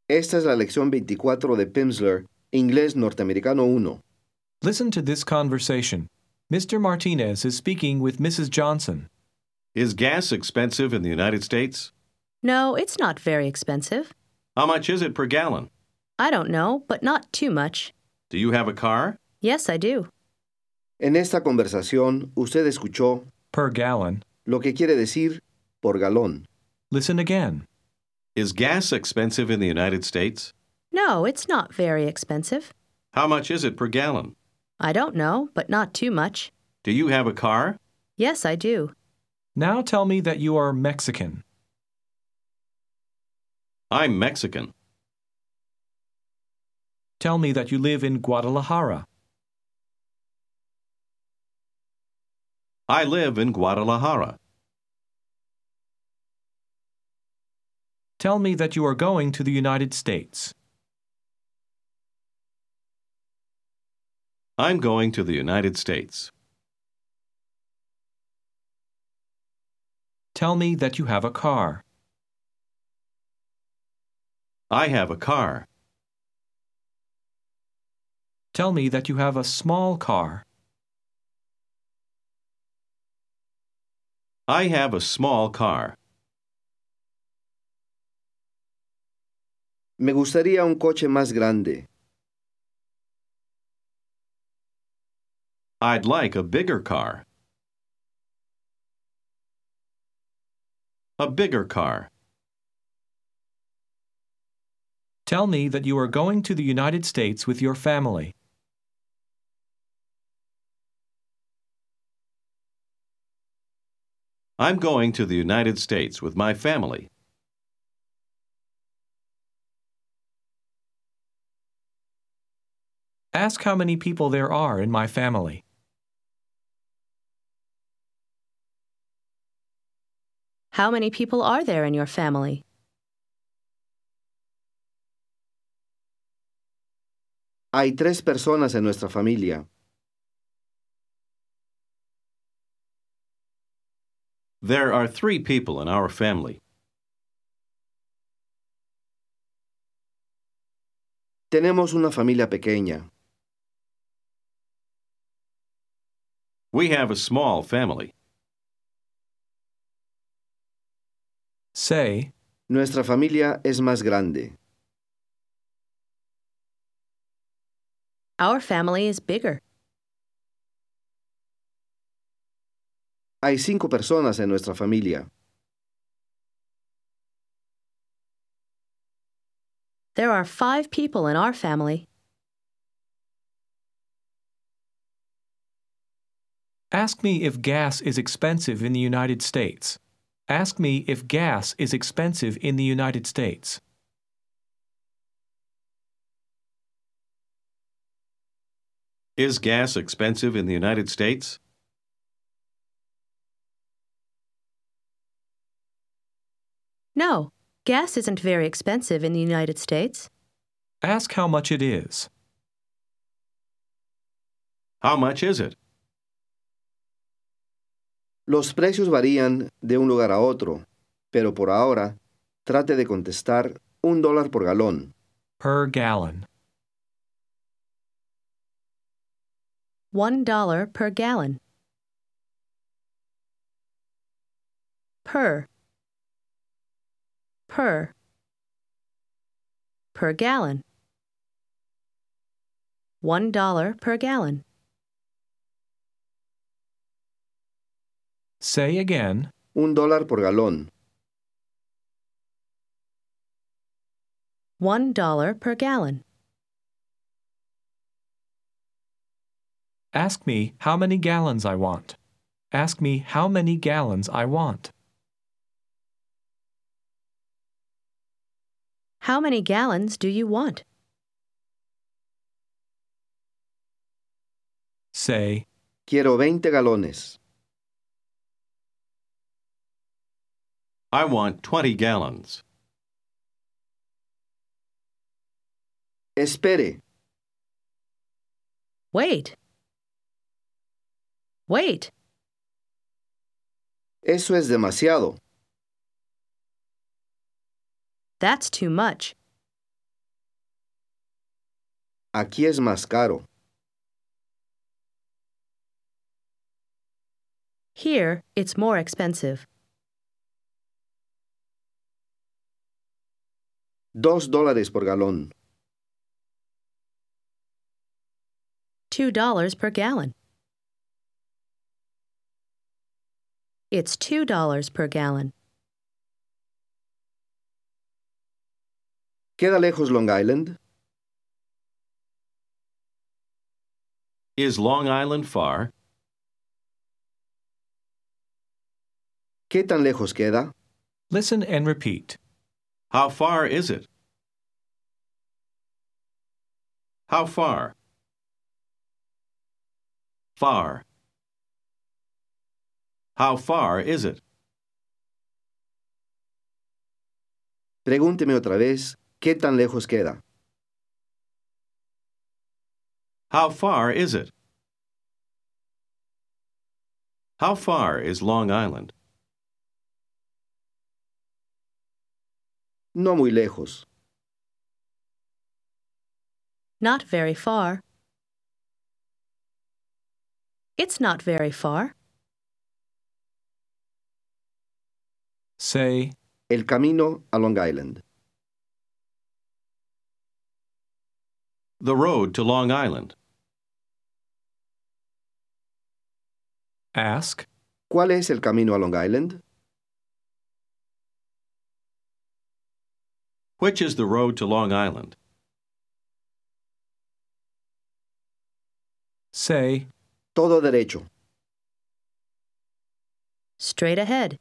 Esta es la lección 24 de Pimsleur, Inglés Norteamericano 1. Listen to this conversation. Mr. Martinez is speaking with Mrs. Johnson. Is gas expensive in the United States? No, it's not very expensive. How much is it per gallon? I don't know, but not too much. Do you have a car? Yes, I do. En esta conversación, usted escuchó Per gallon. lo que quiere decir por galón. Listen again. Is gas expensive in the United States? No, it's not very expensive. How much is it per gallon? I don't know, but not too much. Do you have a car? Yes, I do. Now tell me that you are Mexican. I'm Mexican. Tell me that you live in Guadalajara. I live in Guadalajara. Tell me that you are going to the United States. I'm going to the United States. Tell me that you have a car. I have a car. Tell me that you have a small car. I have a small car. Me gustaría un coche más grande. I'd like a bigger car. A bigger car. Tell me that you are going to the United States with your family. I'm going to the United States with my family. Ask how many people there are in my family. How many people are there in your family? Hay 3 personas en nuestra familia. There are 3 people in our family. Tenemos una familia pequeña. We have a small family. Say, Nuestra familia es más grande. Our family is bigger. Hay 5 personas en nuestra familia. There are 5 people in our family. ask me if gas is expensive in the United States. Ask me if gas is expensive in the United States. Is gas expensive in the United States? No, gas isn't very expensive in the United States. Ask how much it is. How much is it? Los precios varían de un lugar a otro, pero por ahora, trate de contestar $1 por galón. Per gallon. $1 per gallon. Per gallon. $1 per gallon. Say again. $1 por galón. $1 per gallon. Ask me how many gallons I want. Ask me how many gallons I want. How many gallons do you want? Say, Quiero 20 galones. I want 20 gallons. Espere. Wait. Wait. Eso es demasiado. That's too much. Aquí es más caro. Here, it's more expensive. $2 por galón. $2 per gallon. It's $2 per gallon. ¿Queda lejos Long Island? Is Long Island far? ¿Qué tan lejos queda? Listen and repeat. How far is it? How far? Far. How far is it? Pregúnteme otra vez, ¿qué tan lejos queda? How far is it? How far is Long Island? No muy lejos. Not very far. It's not very far. Say, El camino a Long Island. The road to Long Island. ask, ¿Cuál es el camino a Long Island? Which is the road to Long Island? say, Todo derecho. Straight ahead.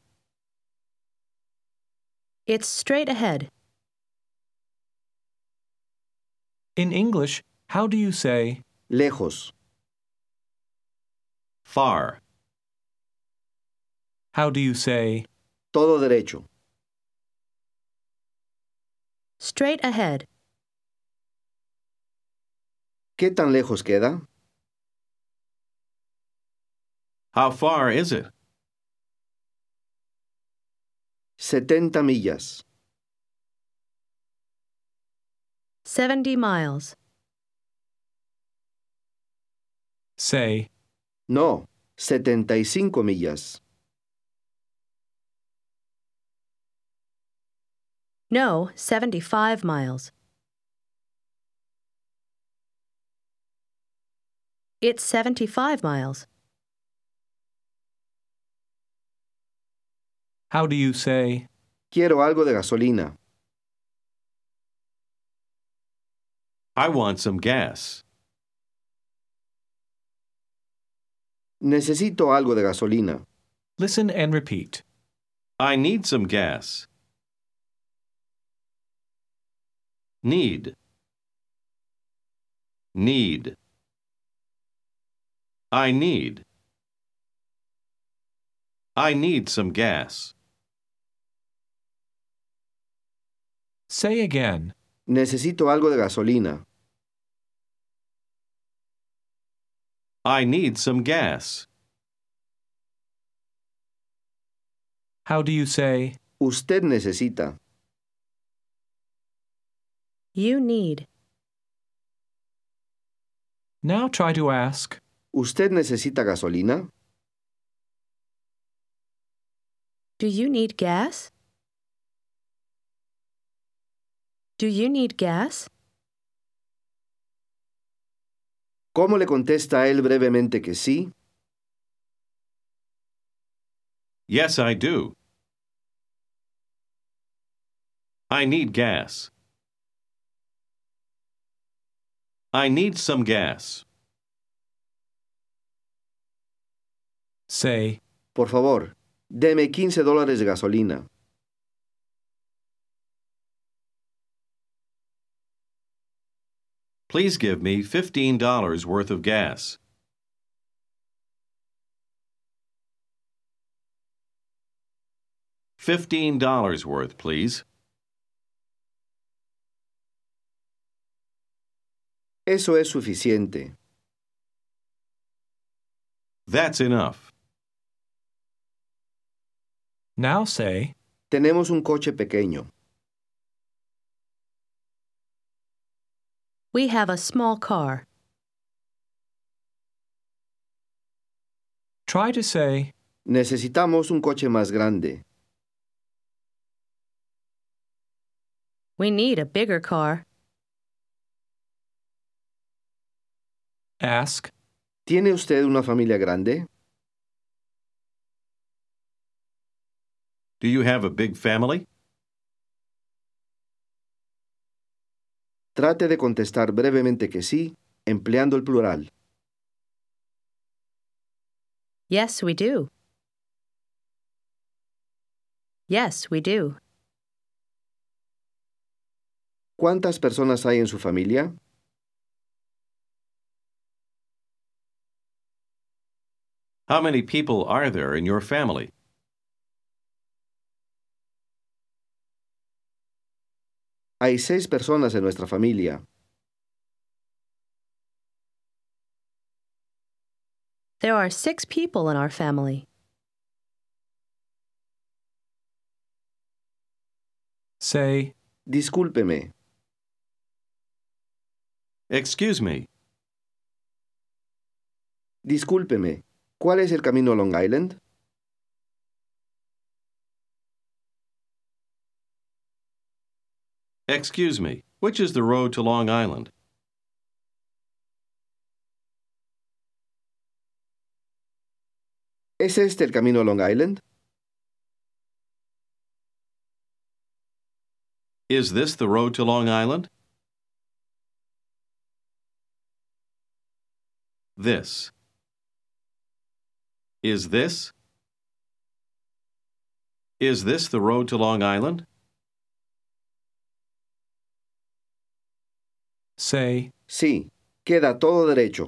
It's straight ahead. in English, how do you say, Lejos. Far. how do you say, Todo derecho. Straight ahead. ¿Qué tan lejos queda? How far is it? 70 millas. 70 miles. say, No, 75 millas. No, 75 miles. It's 75 miles. how do you say, Quiero algo de gasolina. I want some gas. Necesito algo de gasolina. listen and repeat. I need some gas. Need. Need. I need. I need some gas. Say again, Necesito algo de gasolina. I need some gas. how do you say, Usted necesita. You need. now try to ask, ¿Usted necesita gasolina? Do you need gas? Do you need gas? ¿Cómo le contesta a él brevemente que sí? Yes, I do. I need gas. I need some gas. say, Por favor, deme $15 de gasolina. Please give me $15 worth of gas. $15 worth, please. Eso es suficiente. That's enough. now say, Tenemos un coche pequeño. We have a small car. Try to say, Necesitamos un coche más grande. We need a bigger car. ask, ¿Tiene usted una familia grande? Do you have a big family? Trate de contestar brevemente que sí, empleando el plural. Yes, we do. Yes, we do. ¿Cuántas personas hay en su familia? How many people are there in your family? Hay 6 personas en nuestra familia. There are 6 people in our family. say, Discúlpeme, Excuse me. discúlpeme. ¿Cuál es el camino a Long Island? Excuse me. Which is the road to Long Island? ¿Es este el camino a Long Island? Is this the road to Long Island? This. Is this? Is this the road to Long Island? say, Sí, queda todo derecho.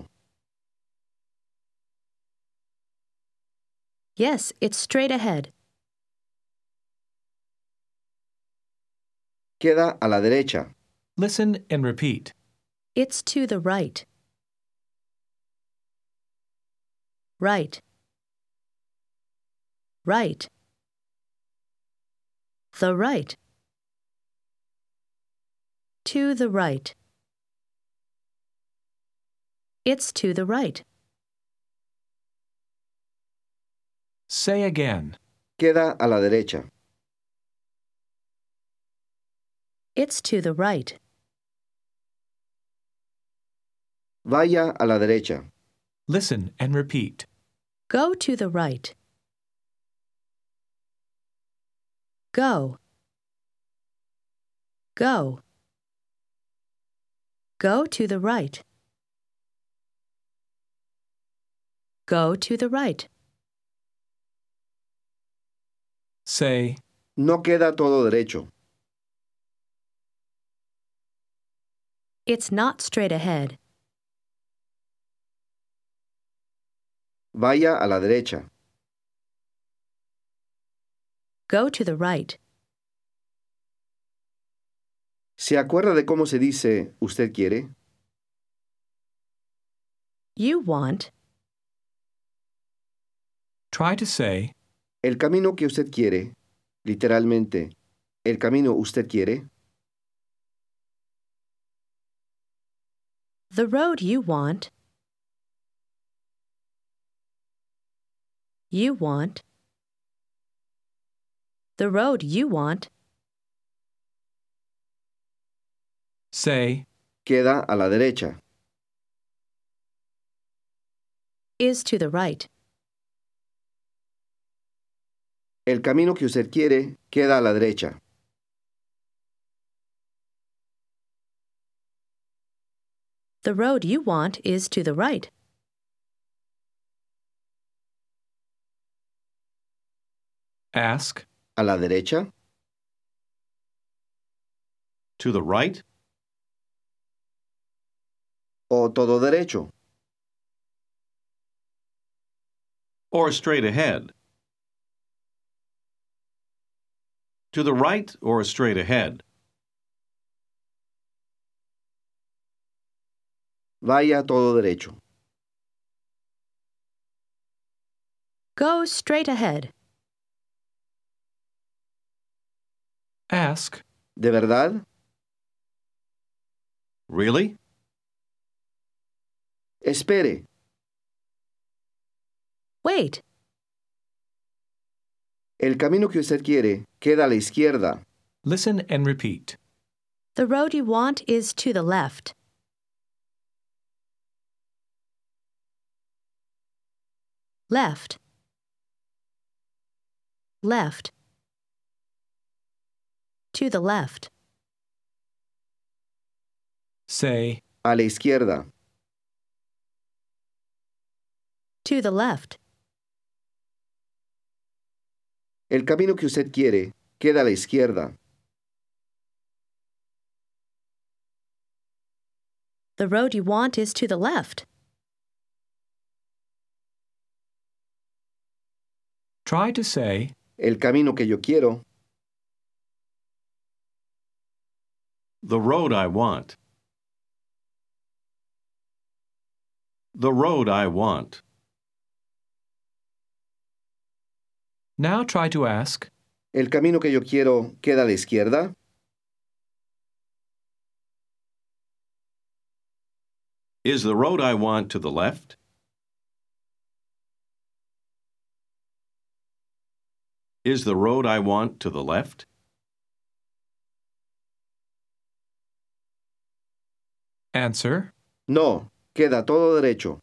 Yes, it's straight ahead. Queda a la derecha. listen and repeat. It's to the right. Right. Right. The right. To the right. It's to the right. Say again. Queda a la derecha. It's to the right. Vaya a la derecha. Listen and repeat. Go to the right. Go. Go. Go to the right. Go to the right. Say, No queda todo derecho. It's not straight ahead. Vaya a la derecha. Go to the right. ¿Se acuerda de cómo se dice usted quiere? You want. try to say, El camino que usted quiere, literalmente, el camino usted quiere, The road you want. You want. The road you want. say, queda a la derecha. Is to the right. El camino que usted quiere queda a la derecha. The road you want is to the right. ask, ¿A la derecha? To the right? ¿O todo derecho? Or straight ahead? To the right or straight ahead? Vaya todo derecho. Go straight ahead. ask, ¿De verdad? Really? Espere. Wait. El camino que usted quiere queda a la izquierda. Listen and repeat. The road you want is to the left. Left. Left. To the left. Say, A la izquierda. To the left. El camino que usted quiere queda a la izquierda. The road you want is to the left. try to say, El camino que yo quiero. The road I want. The road I want. now try to ask, El camino que yo quiero queda a la izquierda. Is the road I want to the left? Is the road I want to the left? answer, No, queda todo derecho.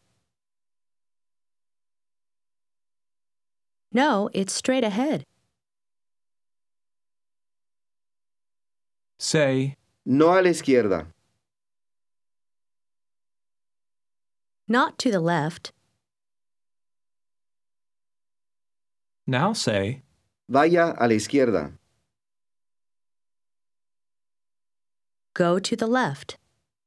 No, it's straight ahead. say, No a la izquierda. Not to the left. now say, Vaya a la izquierda. Go to the left.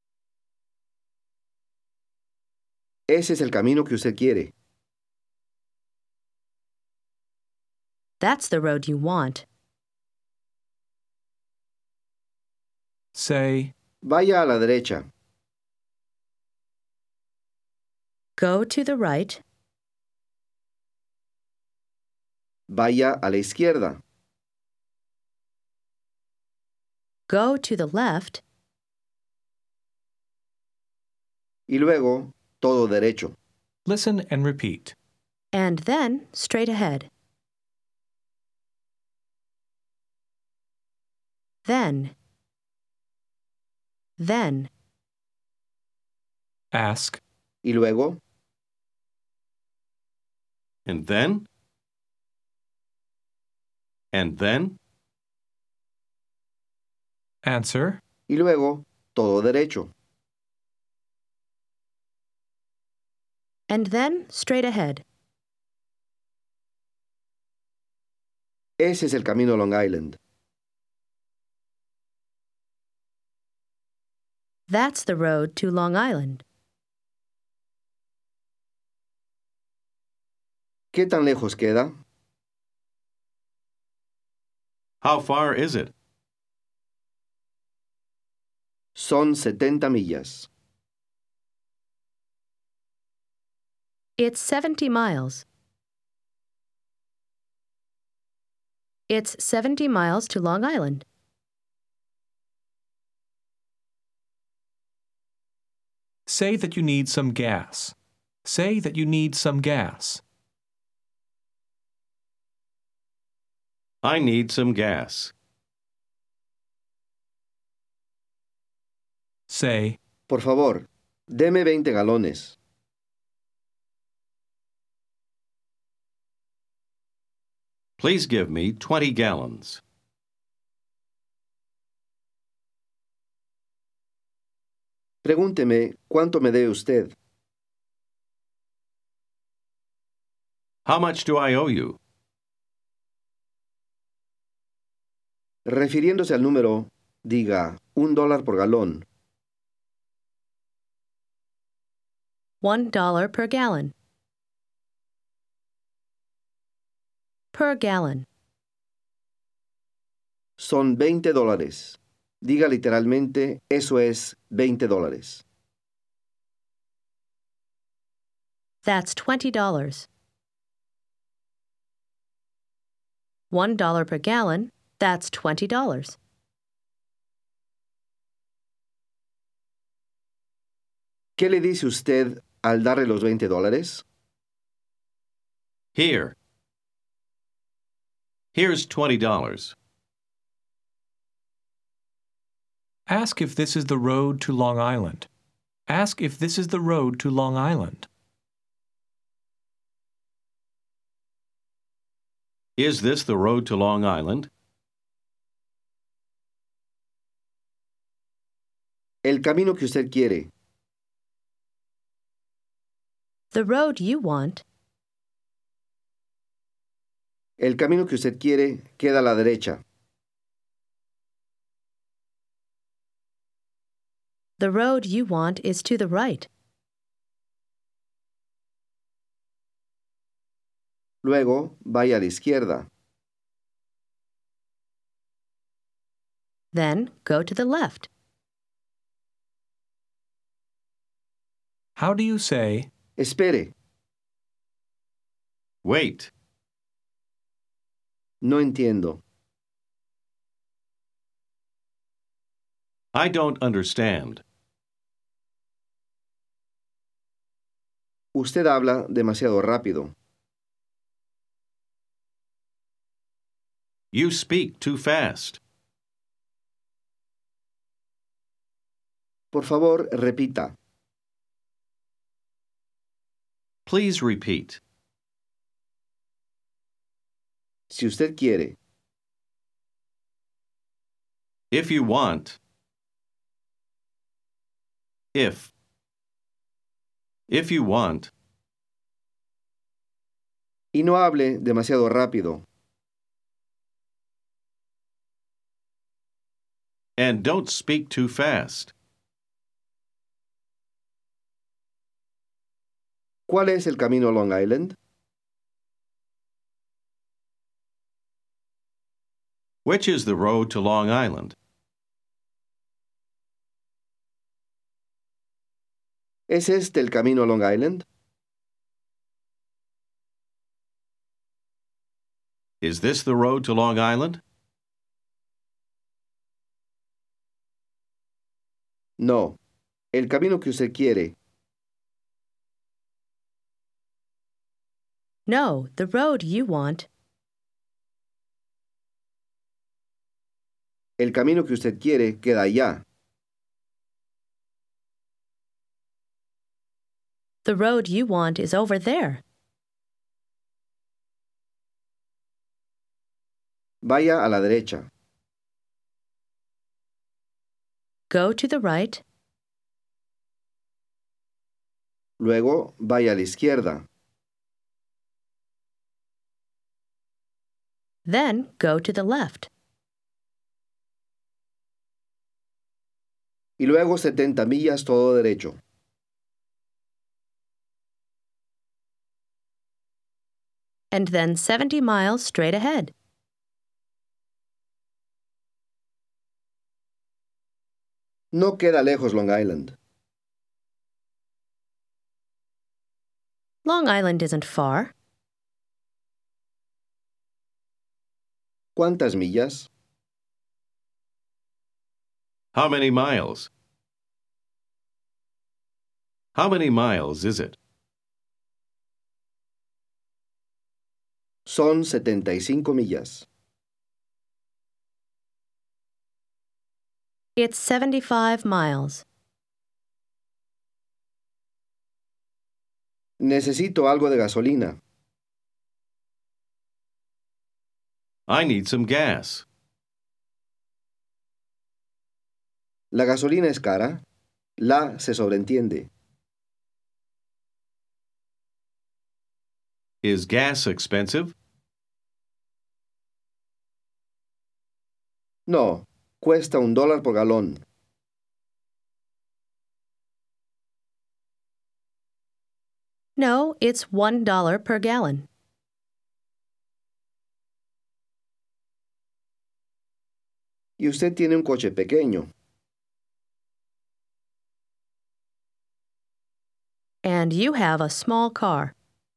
Ese es el camino que usted quiere. That's the road you want. say, Vaya a la derecha. Go to the right. Vaya a la izquierda. Go to the left. Y luego, todo derecho. listen and repeat. And then straight ahead. Then. Then. Ask, Y luego, And then? And then? answer, y luego, todo derecho. And then straight ahead. Ese es el camino a Long Island. That's the road to Long Island. ¿Qué tan lejos queda? How far is it? Son 70 millas. It's 70 miles. It's 70 miles to Long Island. say that you need some gas. Say that you need some gas. I need some gas. Say, Por favor, deme 20 galones. Please give me 20 gallons. Pregúnteme cuánto me debe usted. How much do I owe you? Refiriéndose al número, diga $1 por galón. $1 per gallon. Per gallon. Son $20. Diga literalmente, eso es $20. That's $20. $1 per gallon, that's $20. ¿Qué le dice usted al darle los $20? Here. Here's $20. Ask if this is the road to Long Island. Ask if this is the road to Long Island. Is this the road to Long Island? El camino que usted quiere. The road you want. El camino que usted quiere queda a la derecha. The road you want is to the right. Luego, vaya a la izquierda. Then go to the left. How do you say, Espere, Wait. no entiendo. I don't understand. Usted habla demasiado rápido. You speak too fast. Por favor, repita. Please repeat. Si usted quiere. If you want. If. If you want. Y no hable demasiado rápido. And don't speak too fast. ¿Cuál es el camino a Long Island? Which is the road to Long Island? ¿Es este el camino a Long Island? Is this the road to Long Island? No. El camino que usted quiere. No, the road you want. El camino que usted quiere queda allá. The road you want is over there. Vaya a la derecha. Go to the right. Luego, vaya a la izquierda. Then go to the left. Y luego 70 millas todo derecho. And then 70 miles straight ahead. No queda lejos Long Island. Long Island isn't far. ¿Cuántas millas? How many miles? How many miles is it? Son 75 millas. It's 75 miles. Necesito algo de gasolina. I need some gas. La gasolina es cara. La se sobreentiende. Is gas expensive? No, cuesta $1 por galón. No, it's $1 per gallon. Y usted tiene un coche pequeño. And you have a small car.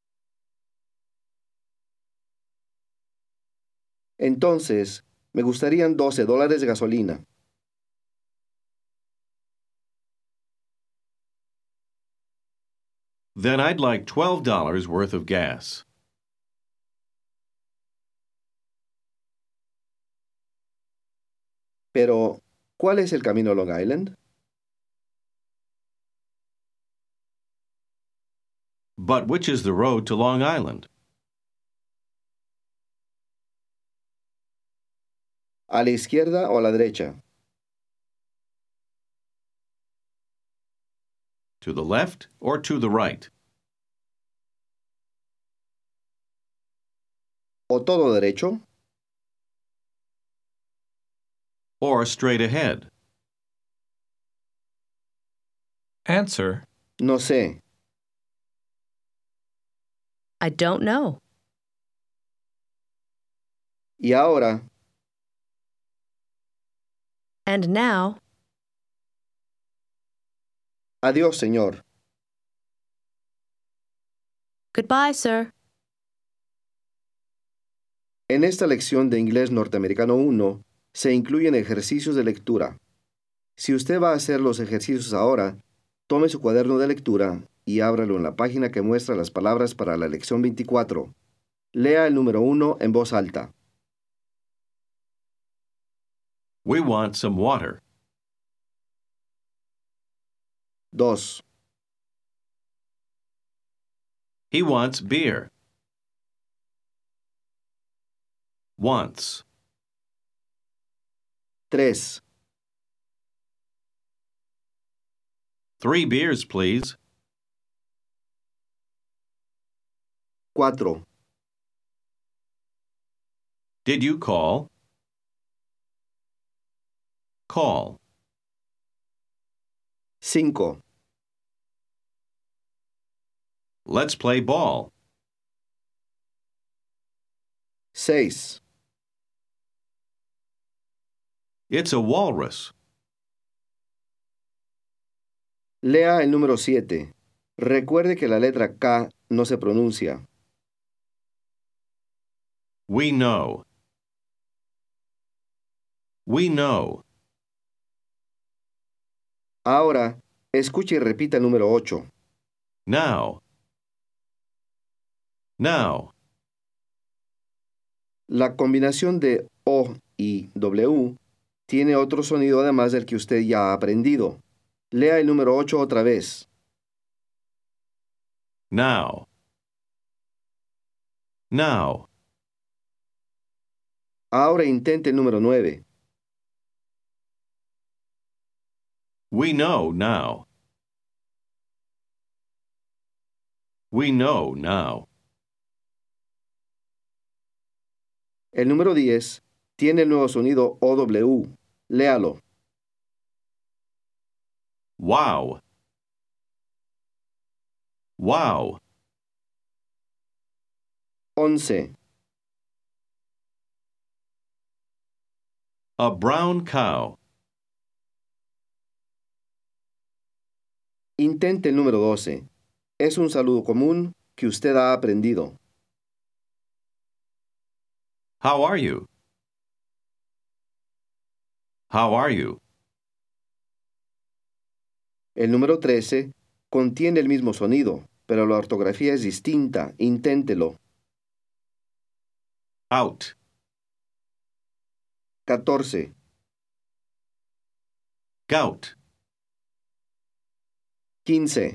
Entonces, me gustarían $12 de gasolina. Then I'd like $12 worth of gas. Pero, ¿cuál es el camino a Long Island? But which is the road to Long Island? ¿A la izquierda o a la derecha? To the left or to the right? ¿O todo derecho? Or straight ahead? Answer. No sé. I don't know. Y ahora, And now, adiós, señor. goodbye, sir. En esta lección de inglés norteamericano 1 se incluyen ejercicios de lectura. Si usted va a hacer los ejercicios ahora, tome su cuaderno de lectura y ábralo en la página que muestra las palabras para la lección 24. Lea el número 1 en voz alta. We want some water. 2, He wants beer. Wants. 3, 3 beers, please. 4, Did you call? Call. 5, Let's play ball. 6, It's a walrus. lea el número 7. Recuerde que la letra K no se pronuncia. We know. We know. Ahora, escuche y repita el número 8. Now. Now. La combinación de O y W tiene otro sonido además del que usted ya ha aprendido. Lea el número 8 otra vez. Now. Now. Ahora intente el número 9. We know now. We know now. El número 10 tiene el nuevo sonido OW. Léalo. Wow. Wow. 11. A brown cow. Intente el número 12. Es un saludo común que usted ha aprendido. How are you? How are you? El número 13 contiene el mismo sonido, pero la ortografía es distinta. Inténtelo. Out. 14. Gout. 15.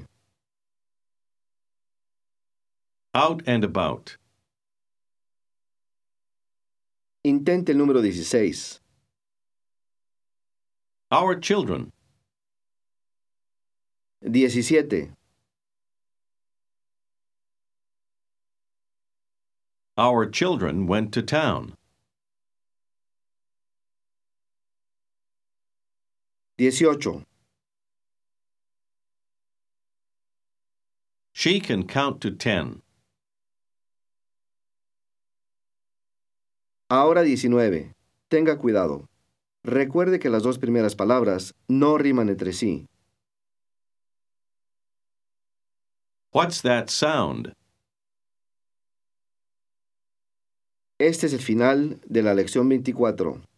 Out and about. Intente el número 16. Our children. 17. Our children went to town. 18. She can count to 10. Ahora 19. Tenga cuidado. Recuerde que las dos primeras palabras no riman entre sí. What's that sound? Este es el final de la lección 24.